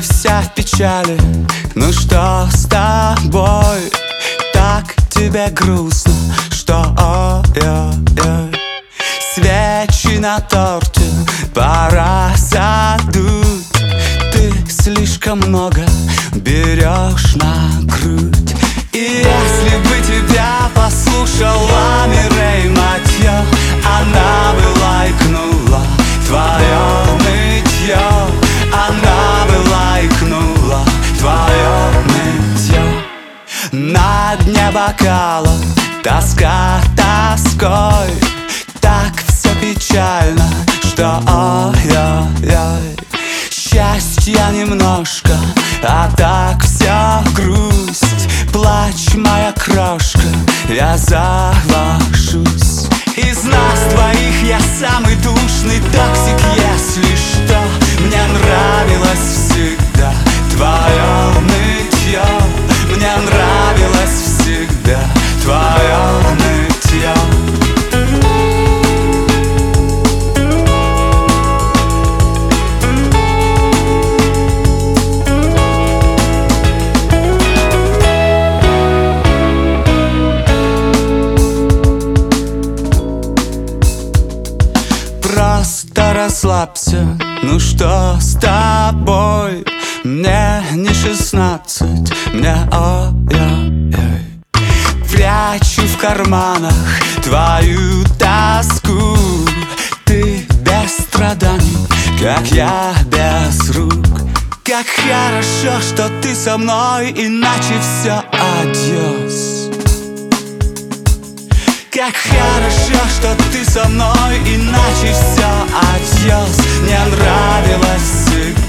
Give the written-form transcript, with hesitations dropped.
вся в печали. Ну что с тобой? Так тебе грустно, что ой-ой-ой. Свечи на торте пора задуть. Ты слишком много берешь на грудь. И если бы тебя послушала Мирей Матьё, она бы лайкнула твое нытье. Она бы лайкнула твое нытье. На дне бокала тоска тоской. Так все печально, что ой-ой-ой. Счастья немножко, а так вся грусть. Плачь, моя крошка, я завожусь. Из нас двоих я самый душный токсик, если что. Мне нравилось всегда твое нытье. Мне нравилось всегда твое нытье. Просто расслабься, ну что с тобой? Мне не 16, мне ой-ой-ой. Прячу в карманах твою тоску. Ты без страданий, как я без рук. Как хорошо, что ты со мной, иначе все адьос. Как хорошо, что ты со мной, иначе все адьос. Мне нравилось всегда